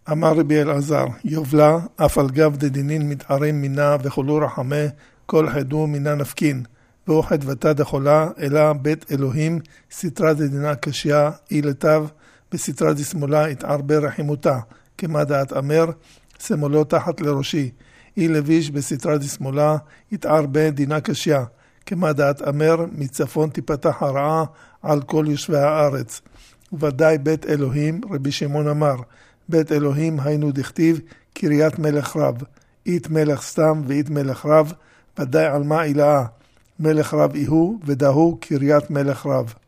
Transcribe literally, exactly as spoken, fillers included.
אמר רבי אלעזר, יובלה, אף על גב דדינין מתערים מינה וכולו רחמה, כל חדו מינה נפקין. והוא חדוותה דחולה, אלא בית אלוהים, סתרה דדינה קשיה, אי לטב, בסתרה דשמאלה התערבה רחימותה, כמה דעת אמר, שמאלו תחת לראשי. אי לביש בסתרה דשמאלה, התערבה דינה קשיה, כמה דעת אמר, מצפון תיפתח הרעה על כל יושבי הארץ. וודאי בית אלוהים, רבי שמעון אמר, בית אלוהים היינו דכתיב, קריית מלך רב, אית מלך סתם ואית מלך רב, ודאי על מה אילאה, מלך רב איהו ודהו קריית מלך רב.